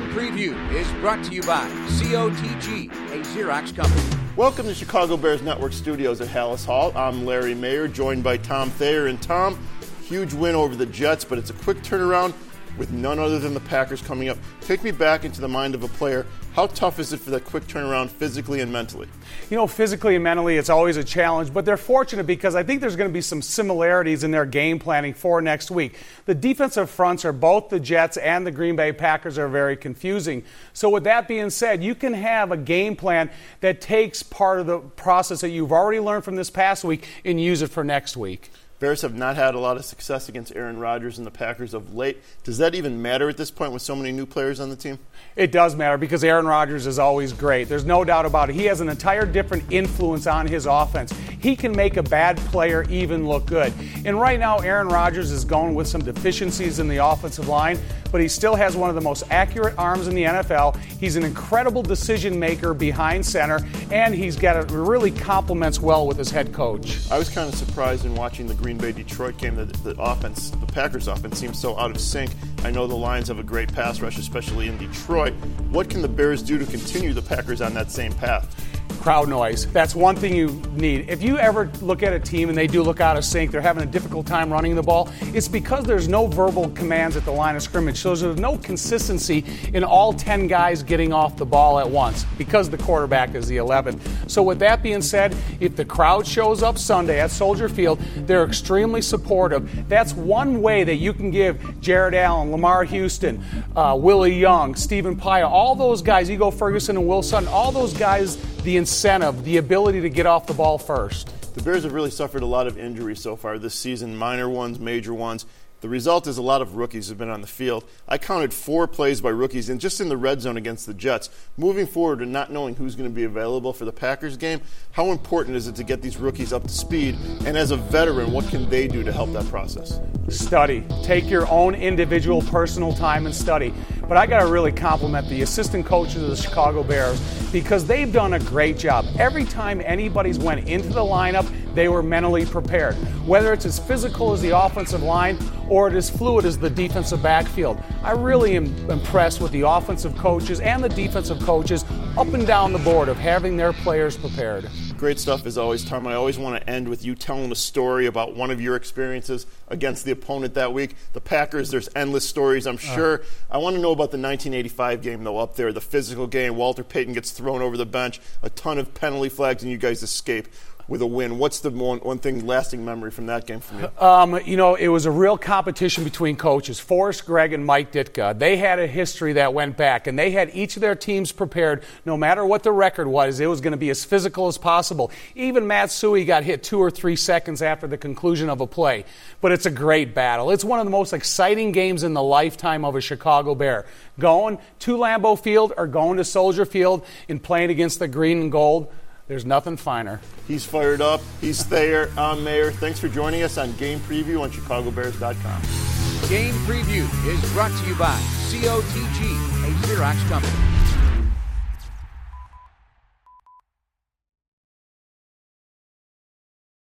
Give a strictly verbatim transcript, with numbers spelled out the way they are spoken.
Preview is brought to you by C O T G, a Xerox company. Welcome to Chicago Bears Network Studios at Halas Hall. I'm Larry Mayer, joined by Tom Thayer. And Tom, huge win over the Jets, but it's a quick turnaround with none other than the Packers coming up. Take me back into the mind of a player. How tough is it for that quick turnaround physically and mentally? You know, physically and mentally, it's always a challenge, but they're fortunate because I think there's going to be some similarities in their game planning for next week. The defensive fronts are both the Jets and the Green Bay Packers are very confusing. So with that being said, you can have a game plan that takes part of the process that you've already learned from this past week and use it for next week. Bears have not had a lot of success against Aaron Rodgers and the Packers of late. Does that even matter at this point with so many new players on the team? It does matter because Aaron Rodgers is always great. There's no doubt about it. He has an entire different influence on his offense. He can make a bad player even look good. And right now, Aaron Rodgers is going with some deficiencies in the offensive line, but he still has one of the most accurate arms in the N F L. He's an incredible decision maker behind center, and he's got a really complements well with his head coach. I was kind of surprised in watching the Green Bay Detroit game that the offense, the Packers offense, seems so out of sync. I know the Lions have a great pass rush, especially in Detroit. What can the Bears do to continue the Packers on that same path? Crowd noise. That's one thing you need. If you ever look at a team and they do look out of sync, they're having a difficult time running the ball, it's because there's no verbal commands at the line of scrimmage. So there's no consistency in all ten guys getting off the ball at once because the quarterback is the eleventh. So with that being said, if the crowd shows up Sunday at Soldier Field, they're extremely supportive. That's one way that you can give Jared Allen, Lamar Houston, uh, Willie Young, Stephen Paya, all those guys, Ego Ferguson and Will Sutton, all those guys, the incentive, the ability to get off the ball first. The Bears have really suffered a lot of injuries so far this season, minor ones, major ones. The result is a lot of rookies have been on the field. I counted four plays by rookies, and just in the red zone against the Jets. Moving forward and not knowing who's going to be available for the Packers game, how important is it to get these rookies up to speed? And as a veteran, what can they do to help that process? Study. Take your own individual personal time and study. But I got to really compliment the assistant coaches of the Chicago Bears because they've done a great job. Every time anybody's went into the lineup, they were mentally prepared. Whether it's as physical as the offensive line or it is fluid as the defensive backfield. I really am impressed with the offensive coaches and the defensive coaches up and down the board of having their players prepared. Great stuff as always, Tom. I always want to end with you telling a story about one of your experiences against the opponent that week. The Packers, there's endless stories, I'm sure. Uh, I want to know about the nineteen eighty-five game, though, up there, the physical game. Walter Payton gets thrown over the bench, a ton of penalty flags, and you guys escape with a win. What's the one, one thing lasting memory from that game for you? Um, you know, it was a real competition between coaches. Forrest Gregg and Mike Ditka. They had a history that went back, and they had each of their teams prepared. No matter what the record was, it was going to be as physical as possible. Even Matt Suhey got hit two or three seconds after the conclusion of a play. But it's a great battle. It's one of the most exciting games in the lifetime of a Chicago Bear. Going to Lambeau Field or going to Soldier Field and playing against the green and gold, there's nothing finer. He's fired up. He's Thayer. I'm Mayer. Thanks for joining us on Game Preview on Chicago Bears dot com. Game Preview is brought to you by C O T G, a Xerox company.